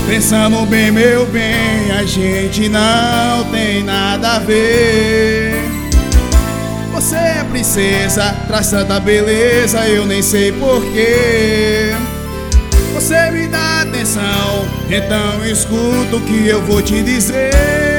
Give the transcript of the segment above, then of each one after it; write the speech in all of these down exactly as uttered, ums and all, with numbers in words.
Pensando bem, meu bem, a gente não tem nada a ver. Você é princesa, traz tanta beleza, eu nem sei porquê. Você me dá atenção, então escuta o que eu vou te dizer.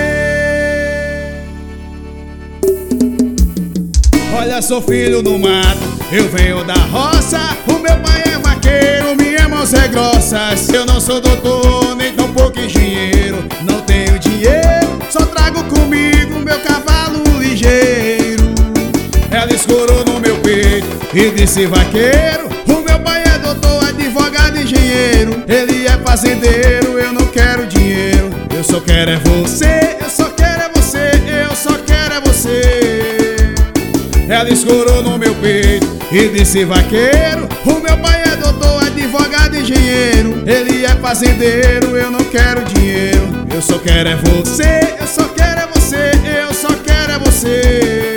Olha, sou filho do mato, eu venho da roça. O meu pai é vaqueiro, minhas mãos é grossas. Eu não sou doutor, nem tão pouco engenheiro. Não tenho dinheiro, só trago comigo meu cavalo ligeiro. Ela escorou no meu peito e disse: vaqueiro, o meu pai é doutor, advogado, engenheiro. Ele é fazendeiro, eu não quero dinheiro. Eu só quero é você, eu só quero é você, eu só quero é você. Ela escorou no meu peito e disse: vaqueiro, o meu pai é doutor, advogado, engenheiro. Ele é fazendeiro, eu não quero dinheiro. Eu só quero é você, eu só quero é você, eu só quero é você.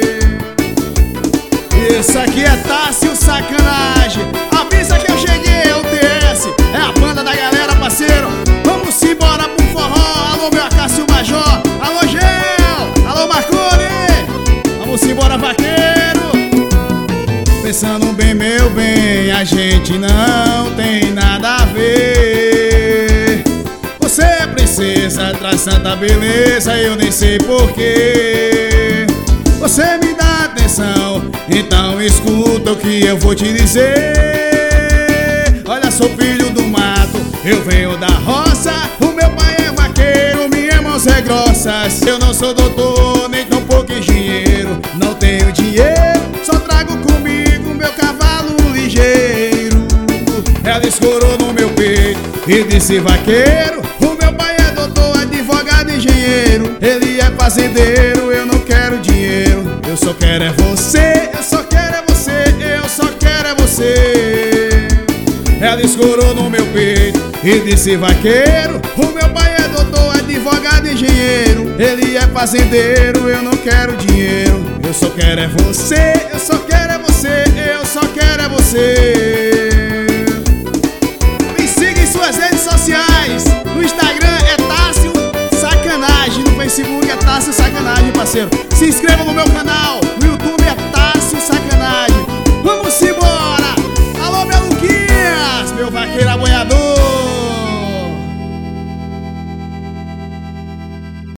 Isso aqui é Tássio Sacanagem. Avisa que eu cheguei, é o T S, é a banda da galera, parceiro. Vamos embora pro forró. Alô, meu Acácio Major, alô, Gel, alô, Marconi. Vamos embora, vaqueiro. Pensando bem, meu bem, a gente não tem nada a ver. Você é princesa, traz tanta beleza, eu nem sei porquê. Você me dá atenção, então escuta o que eu vou te dizer. Olha, sou filho do mato, eu venho da roça. O meu pai é vaqueiro, minhas mãos é grossas. Eu não sou doutor, nem tão pouco engenheiro. Não tenho dinheiro, só trago comigo meu cavalo ligeiro. Ela escorou no meu peito e disse: vaqueiro, o meu pai é doutor, advogado, engenheiro. Ele é fazendeiro, eu não quero dinheiro. Eu só quero é você, eu só quero é você, eu só quero é você. Ela escorou no meu peito e disse: vaqueiro, o meu pai é doutor, advogado, engenheiro. Ele é fazendeiro, eu não quero dinheiro. Eu só quero é você, eu só quero é você, eu só quero é você. Me siga em suas redes sociais. No Instagram é Tássio Sacanagem, no Facebook é Tássio Sacanagem, parceiro. Se inscreva no meu canal.